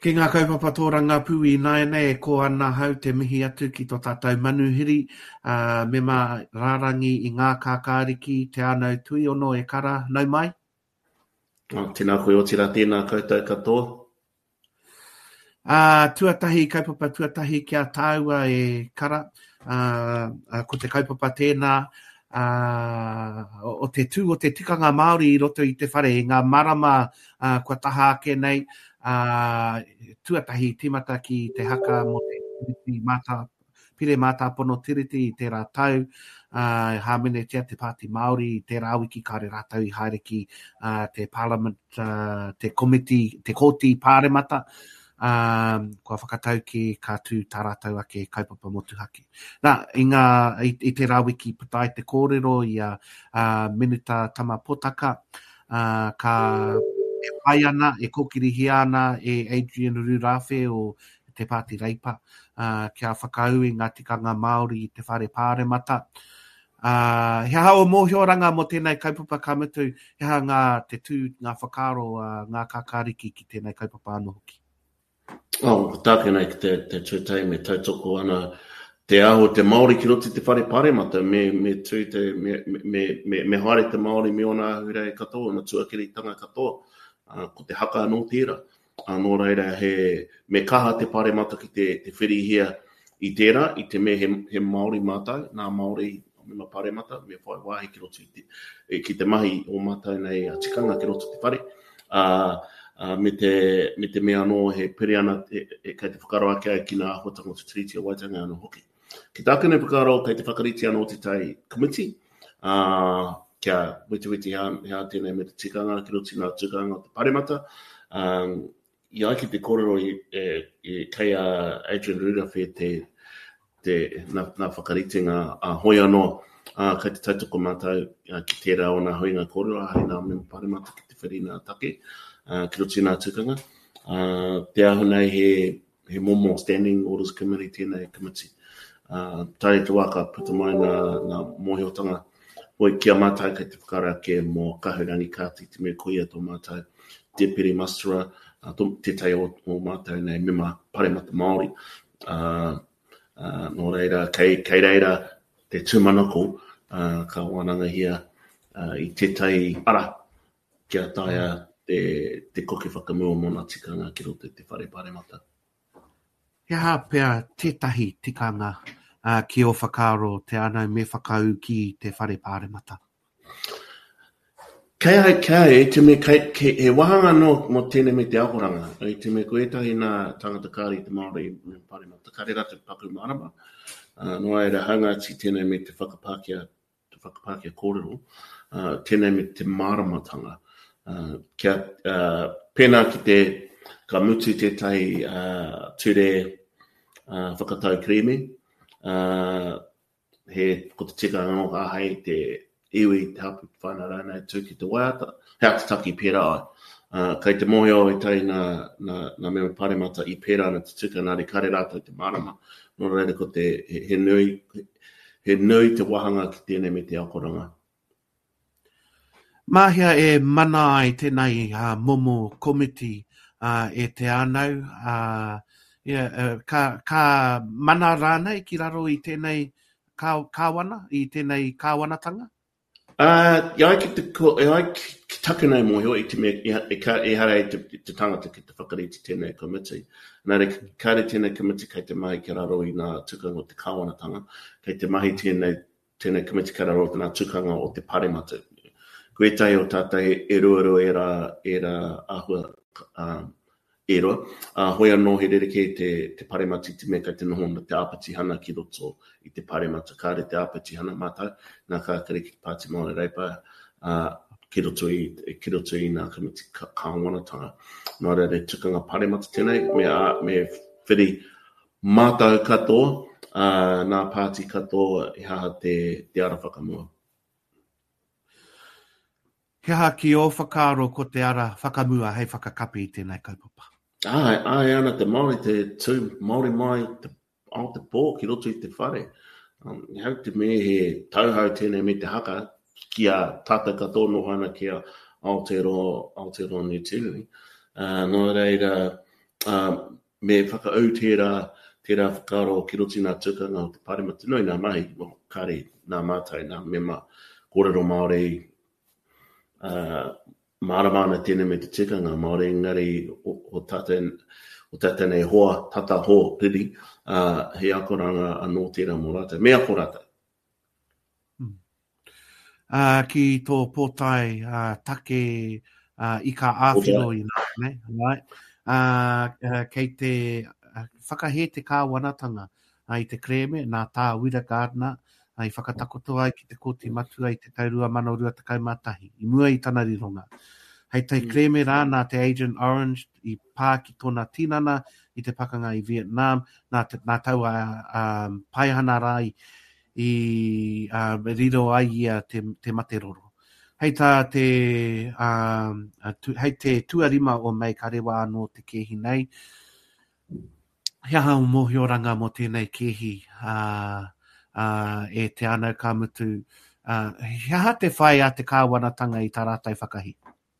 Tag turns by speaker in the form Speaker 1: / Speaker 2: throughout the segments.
Speaker 1: Ki ngā kaupapa tōranga pui nai nei ko ana hau te mihi atu ki tō tātou manuhiri me mā rārangi I ngā kākāriki te anau tui ono e kara nau mai.
Speaker 2: Tēnā koe o tira tēnā koutou katoa.
Speaker 1: Tuatahi, kaupapa tuatahi kia tāua e kara. Ko te kaupapa tēnā o te tū o te tikanga Māori I roto I te whare, ngā marama kua taha ake nei. Tuatahi timata ki te haka mo te pire mata pono tiriti I te rātau, hāmene tia te Pāti Māori I te rāwiki kāre rātau I haere ki te Parliament, te committee, te koti pāremata, kua whakatau ki ka tū tā rātau ake kaupapa motu haki. I te rāwiki patai te kōrero I Minita Tama Potaka, ka e pai ana, e kokirihi ana e Adrian Rurafe o te Pāti Reipa, kia whakau I ngā tikanga Māori I te whare pāremata. He hao mōhioranga mo tēnei kaupapa kamutu, he hao ngā te tū, ngā whakaro, ngā kākāriki ki tēnei kaupapa anō hoki.
Speaker 2: Tāke nei ki te tūtei me tautoko ana te aho te Māori ki roti te whare pāremata, me haere te Māori me ona hurei katoa, na tuakiritanga katoa. Ko te haka anō tērā. Nō reira me kaha te pāremata ki te whirihia I tērā, I te me he Māori mātai, nā Māori me ma pāremata, me whai wāhi ki roto ki te mahi o mātai nei tikanga ki roto te whare. Me te mea anō he pere ana kei te whakaro ake ai ki nā hotanga o te Treaty o Waitangi anō hoki. Ki tākene whakaro kei te whakariti anō te tai committee, kia witi hea tēnei me te tikanga ki roto nā tikanga o te paremata. I ai ki te kōrero I kei Adrian Rurafe nā whakariti ngā hoi anō kei te tautoko mātou ki tērā o nā hoinga kōrero ahai nā me paremata ki te whirina take ki roto nā tikanga. Te ahu nei he momo standing orders committee tēnei committee. Tai te waka puta mai nā mōhiotanga Hoi kia mātai kei te whakara ke mō kahurangi kāti te me koia tō mātai Deputy Mastera, te tai o mātai nei mema paremata Māori. Nō reira, kei reira te tūmanako ka wānanga hia I te tai ara kia taia te koke whakamua mō nā tikanga ki roto te whare paremata.
Speaker 1: Ia pēr tētahi tikanga ki o whakaro te anau me whakau ki te whare pāremata.
Speaker 2: Kei, te me he wahanga no mo tēnei me te akoranga. Te me koetahi nā tangata kāri te Māori me pāremata. Kāre rata paku marama. Noa e hanga ti tēnei me te whakapākia kōrero. Tēnei me te maramatanga. Kia pēnā ki te ka mutu tētai ture whakatau krimi. He ko te tika anō ahai te iwi te hapu whanara nei tū ki te waiata, hea te taki pēra ai. Kei te mohio I tai nā mea pāremata I pēra na te tika nāri kare rātou te marama. Nō reira ko te he nui te wahanga ki tēnei me te akoranga.
Speaker 1: Mahia e mana ai tēnei momo committee e te anau. Ka mana rānei ki raro I tēnei kāwana, I tēnei kāwanatanga?
Speaker 2: Ia ki taku nei mōhio I te mea, e hara te tangata ki te whakariti tēnei committee. Nā re, kāre tēnei committee kei te mahi ki raro I nā tukanga o te kāwanatanga, kei te mahi tēnei committee ki raro I nā tukanga o te paremata. Koe tai o tātai e ruaru e rā ahua e roa. Hoi anō he rereke te paremata I te mea kei te noho na te āpiti hana ki roto I te paremata. Kāre te āpiti hana mātai, nā kākare ki Pāti Māori Reipa ki roto I nā committee kāwanatanga. Nā reire tukanga paremata tēnei, me whiri mātau katoa, nā pāti katoa I haha te ara whakamua.
Speaker 1: He aha ki o whakaro ko te ara whakamua hei whakakapi I tēnei kaupapa.
Speaker 2: Ai ana te Māori te tū Māori mai te pō ki roto I te whare. Hau te me he tauhau tēnei me te haka ki a tata katoa no hana ki a Aotearoa New Zealand. Nō reira me whakaau tērā whakaro ki roti nā tukanga o te pārema tunui nā mahi, kare nā mātai, nā mema kōrero Māori, māramana tēnei me te tikanga, Māori ngari o tata nei hoa, tata ho, riri, he akoranga anō tērā mō rātai. Mea ko rātai.
Speaker 1: Ki tō pōtai take I ka āwhiro I nā, ne? Right? Kei te whakahe te kāwanatanga I te kreme, nā tā Wira Gardner, I whakatakoto ai ki te kōti matua I te taurua manaurua te kaumatahi, I mua I tana rironga. Hei tai kreme rā nā te Agent Orange I pā ki tōna tinana I te pakanga I Vietnam, nā tau paihana rai I riro ai ia te materoro. Hei tā hei te tuarima o mei ka rewa anō te kehi nei. Hea hau mohioranga mo tēnei kehi e te anau ka mutu. Hea te whai a te kāwanatanga I tā rātai whakahi?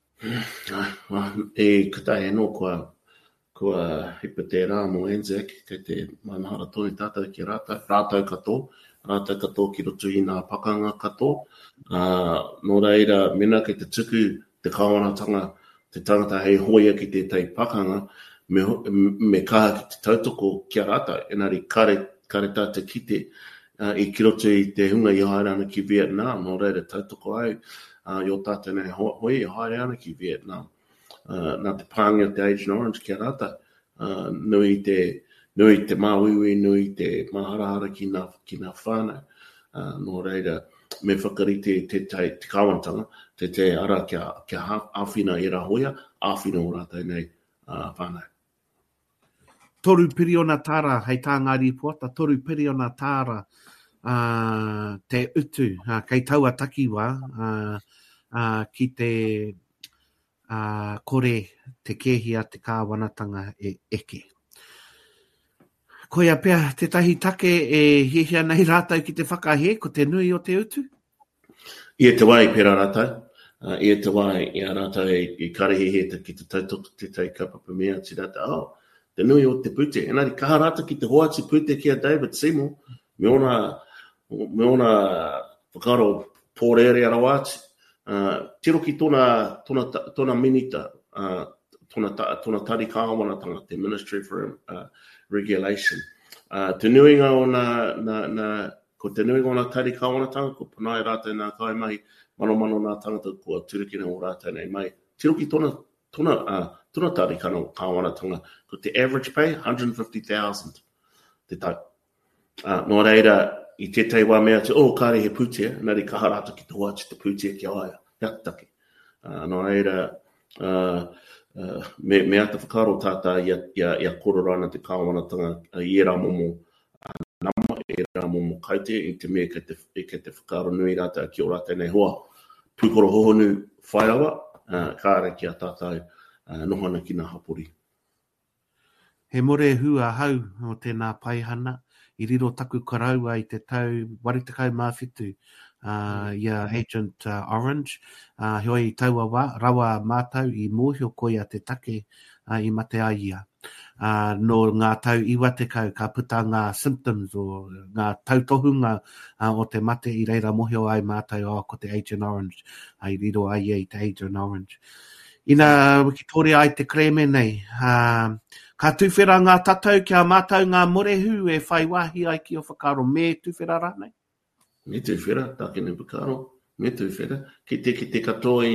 Speaker 2: E katai anō kua hipa te rā mo Anzac, kei te manahara tōi tātou ki rātou katoa ki roto I nā pakanga katoa. Nō reira, mena kei te tuku, te kāwanatanga, te tangata hei hoia ki te tei pakanga, me kaha ki te tautoko kia rātou. Enari, kare tā te kite, I ki roto I te hunga I haere ana ki Vietnam, nō reira tautoko au, I tātou nei hoi I haere ana ki Vietnam. Nā te pāngia te Agent Orange kia rātou, nui te māwiwi, nui te maharahara ki nā whānau. Nō reira, me whakarite te kāwanatanga, te ara kia āwhina I rā hoia, āwhina o rātou nei whānau.
Speaker 1: Toru piriona tāra, hei tā ngāri puata, toru piriona tāra te utu, kei taua takiwa, ki te kore te kehia te kāwanatanga eke. Koia pia, te tahi take e hihia nei rātou ki te whakahe, ko te nui o te utu?
Speaker 2: Ia te wai pera rātou. Ia te wai, ia rātou I karehehe ki te tautoko te tei kapapa mea, ti rātou, te nui o te pute. Enari, kaha rātou ki te hoa ti pute kia David Seymour, me ona whakaro pōrere arawāti. Tiro ki tōna minita, tōna tari kāwanatanga, te Ministry for Regulation. Te nuinga o ko te nuinga o nā tari kāwanatanga, ko panai rātou nā kaimahi, mano nā tangata kua turukina o rātou nei mai. Tiro ki tōna tari kāwanatanga, ko te average pay, $150,000 te tau. Nō reira, I tētai wā mea te, kāre he pūtea, nari kaha rātou ki te hoa te pūtea ki aia, hiataki. Nō reira, me ata whakaro tātā ia kororana te kāwanatanga I rā momo nama, rā momo kaite, I te mea kei te whakaro nui rātou ki o rātou nei hoa. Pūkoro hohonu whaiawa, kāre ki a tātou nohana ki nā hapori.
Speaker 1: He more hua hau o tēnā paihana, I riro taku karaua I te tau warutakau mawhitu ia Agent Orange. Hoi taua rawa mātau I mōhio koia te take I mate a ia. No ngā tau iwa te kau ka puta ngā symptoms o ngā tautohunga o te mate I reira mōhio ai mātau ko te Agent Orange. I riro ai te Agent Orange. Ina wikitore ai te kreme nei. Ka tuwhera ngā tatau kia mātau ngā morehu e whai wahi ai ki o whakaro. Me tuwhera rānei?
Speaker 2: Me tuwhera, tākene whakaro. Me tuwhera. Ki te katoa I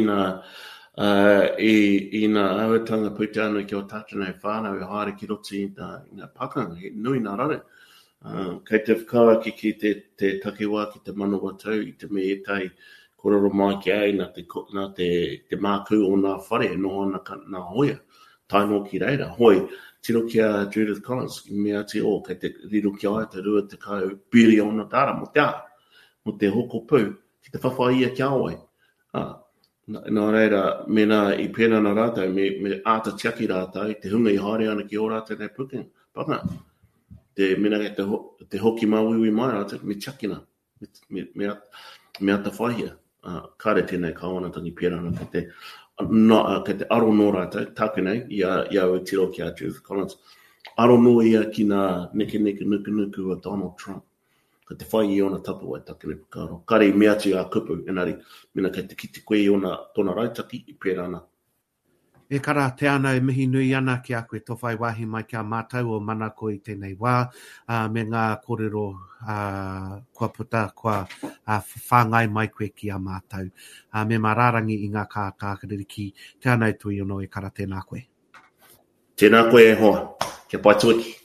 Speaker 2: nā auatanga pūtana ki o tātou nei whānau e haere ki roti I ngā pakanga. He nui nā rare. Kei te whakawa ki te takiwa ki te manawa tau I te me etai kororo mai ki ai nā te māku o nā whare noho nā hoia. Taino ki reira. Hoi, tiro kia Judith Collins, mea te kei te riro ki ai te rua te kau biliona dara mo te hoko pū, ki te whawhaia ki awai. Nā reira, mena I pēna nā rātou, me āta tiaki rātou, te hunga I haere ana ki o rātou nei paka. Mena te hoki mawiwi mai rātou, me tiakina, me āta whaia. Kāre tēnei kāwanatangi pēra ana te ke te aro no rātou, tāku nei, ia o tiro ki a Judith Collins. Aro no ia ki nā neke nuku o Donald Trump. Ka te whai I ona tapu ai take ne pakaro. Kare mea atu a kupu, enari, mena kei te kiti koe I ona tōna rautaki, I pērā ana.
Speaker 1: E kara te ana e mihi nui ana ki a koe tōwhai wahi mai kia mātau o mana ko I tēnei wā, me ngā kōrero kua puta, kua whāngai mai koe ki a mātau. Me mararangi I ngā kākāriki, te ana e tui ono e kara tēnā koe.
Speaker 2: Tēnā koe e hoa, kia pai tuaki.